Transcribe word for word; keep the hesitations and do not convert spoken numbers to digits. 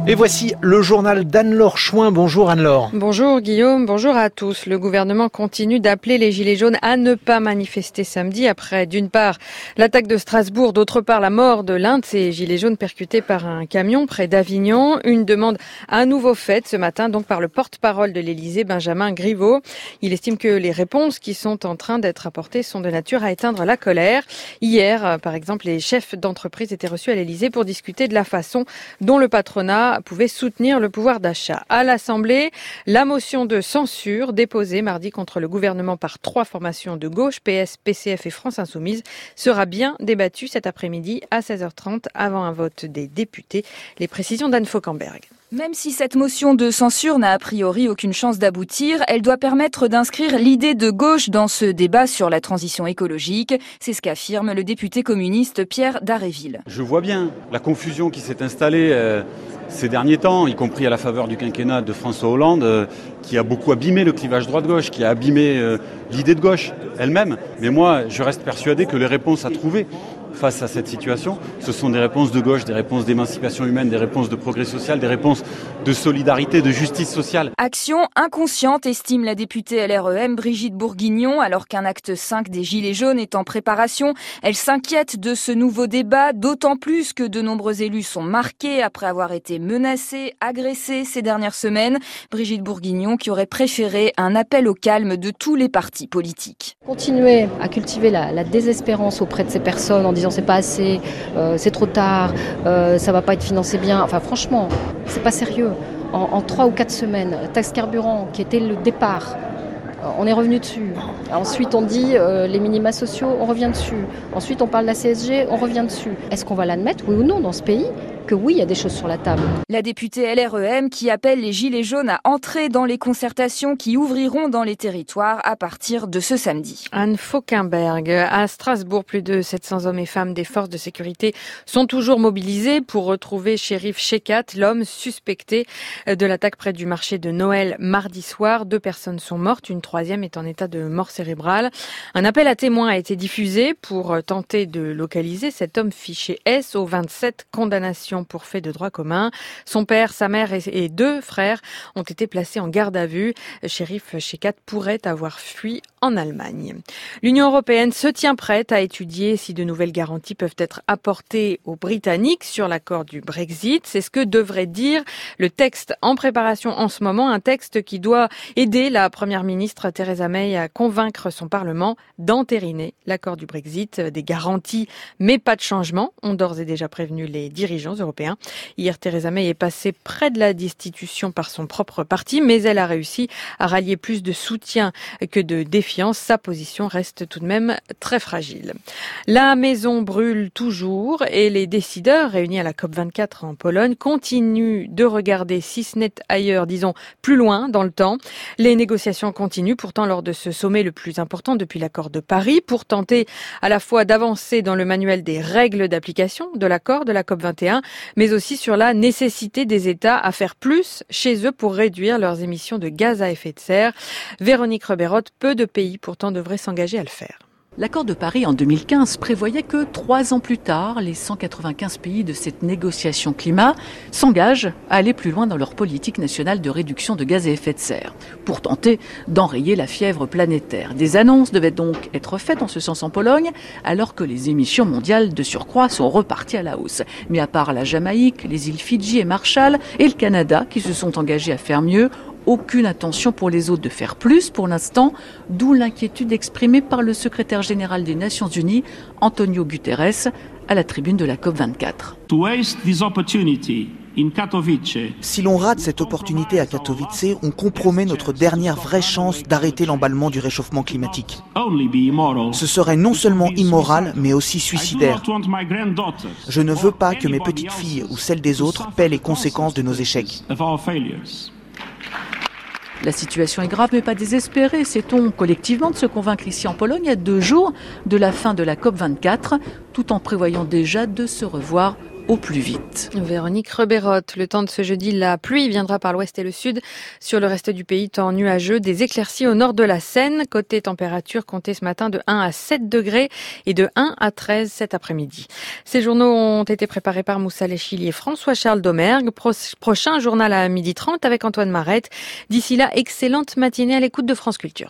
Et voici le journal d'Anne-Laure Chouin. Bonjour Anne-Laure. Bonjour Guillaume, bonjour à tous. Le gouvernement continue d'appeler les Gilets jaunes à ne pas manifester samedi après, d'une part, l'attaque de Strasbourg, d'autre part, la mort de l'un de ces Gilets jaunes percutés par un camion près d'Avignon. Une demande à nouveau faite ce matin donc par le porte-parole de l'Élysée, Benjamin Griveaux. Il estime que les réponses qui sont en train d'être apportées sont de nature à éteindre la colère. Hier, par exemple, les chefs d'entreprise étaient reçus à l'Élysée pour discuter de la façon dont le patronat pouvait soutenir le pouvoir d'achat. À l'Assemblée, la motion de censure déposée mardi contre le gouvernement par trois formations de gauche, P S, P C F et France Insoumise, sera bien débattue cet après-midi à seize heures trente avant un vote des députés. Les précisions d'Anne Fauquemberg. Même si cette motion de censure n'a a priori aucune chance d'aboutir, elle doit permettre d'inscrire l'idée de gauche dans ce débat sur la transition écologique. C'est ce qu'affirme le député communiste Pierre Daréville. Je vois bien la confusion qui s'est installée euh, ces derniers temps, y compris à la faveur du quinquennat de François Hollande, euh, qui a beaucoup abîmé le clivage droite-gauche, qui a abîmé euh, l'idée de gauche elle-même. Mais moi, je reste persuadé que les réponses à trouver face à cette situation, ce sont des réponses de gauche, des réponses d'émancipation humaine, des réponses de progrès social, des réponses de solidarité, de justice sociale. Action inconsciente, estime la députée L R E M Brigitte Bourguignon, alors qu'un acte cinq des Gilets jaunes est en préparation. Elle s'inquiète de ce nouveau débat, d'autant plus que de nombreux élus sont marqués après avoir été menacés, agressés ces dernières semaines. Brigitte Bourguignon qui aurait préféré un appel au calme de tous les partis politiques. Continuer à cultiver la, la désespérance auprès de ces personnes en disant c'est pas assez, euh, c'est trop tard, euh, ça va pas être financé bien. Enfin franchement, c'est pas sérieux. En, en trois ou quatre semaines, taxe carburant qui était le départ, euh, on est revenu dessus. Ensuite on dit euh, les minima sociaux, on revient dessus. Ensuite on parle de la C S G, on revient dessus. Est-ce qu'on va l'admettre, oui ou non, dans ce pays ? Que oui, il y a des choses sur la table. La députée L R E M qui appelle les Gilets jaunes à entrer dans les concertations qui ouvriront dans les territoires à partir de ce samedi. Anne Fauquemberg. À Strasbourg, plus de sept cents hommes et femmes des forces de sécurité sont toujours mobilisés pour retrouver Cherif Shekat, l'homme suspecté de l'attaque près du marché de Noël mardi soir. Deux personnes sont mortes, une troisième est en état de mort cérébrale. Un appel à témoins a été diffusé pour tenter de localiser cet homme fiché S aux vingt-sept condamnations pour fait de droit commun. Son père, sa mère et deux frères ont été placés en garde à vue. Cherif Shekat pourrait avoir fui en Allemagne. L'Union européenne se tient prête à étudier si de nouvelles garanties peuvent être apportées aux Britanniques sur l'accord du Brexit. C'est ce que devrait dire le texte en préparation en ce moment, un texte qui doit aider la première ministre Theresa May à convaincre son Parlement d'entériner l'accord du Brexit. Des garanties, mais pas de changement, ont d'ores et déjà prévenu les dirigeants européens. Hier, Theresa May est passée près de la destitution par son propre parti, mais elle a réussi à rallier plus de soutien que de défiance. Sa position reste tout de même très fragile. La maison brûle toujours et les décideurs réunis à la COP vingt-quatre en Pologne continuent de regarder, si ce n'est ailleurs, disons, plus loin dans le temps. Les négociations continuent pourtant lors de ce sommet le plus important depuis l'accord de Paris pour tenter à la fois d'avancer dans le manuel des règles d'application de l'accord de la COP vingt et un, mais aussi sur la nécessité des États à faire plus chez eux pour réduire leurs émissions de gaz à effet de serre. Véronique Reberotte, peu de pays pourtant devraient s'engager à le faire. L'accord de Paris en deux mille quinze prévoyait que trois ans plus tard, les cent quatre-vingt-quinze pays de cette négociation climat s'engagent à aller plus loin dans leur politique nationale de réduction de gaz à effet de serre, pour tenter d'enrayer la fièvre planétaire. Des annonces devaient donc être faites en ce sens en Pologne, alors que les émissions mondiales de surcroît sont reparties à la hausse. Mais à part la Jamaïque, les îles Fidji et Marshall et le Canada qui se sont engagés à faire mieux, aucune intention pour les autres de faire plus pour l'instant, d'où l'inquiétude exprimée par le secrétaire général des Nations Unies, Antonio Guterres, à la tribune de la COP vingt-quatre. Si l'on rate cette opportunité à Katowice, on compromet notre dernière vraie chance d'arrêter l'emballement du réchauffement climatique. Ce serait non seulement immoral, mais aussi suicidaire. Je ne veux pas que mes petites filles ou celles des autres paient les conséquences de nos échecs. La situation est grave mais pas désespérée, sait-on collectivement de se convaincre ici en Pologne à deux jours de la fin de la COP vingt-quatre, tout en prévoyant déjà de se revoir au plus vite. Véronique Rebérotte, le temps de ce jeudi, la pluie viendra par l'ouest et le sud. Sur le reste du pays, temps nuageux, des éclaircies au nord de la Seine. Côté température, comptez ce matin de un à sept degrés et de un à treize cet après-midi. Ces journaux ont été préparés par Moussa Léchili et François-Charles Domergue. Pro- prochain journal à midi trente avec Antoine Marette. D'ici là, excellente matinée à l'écoute de France Culture.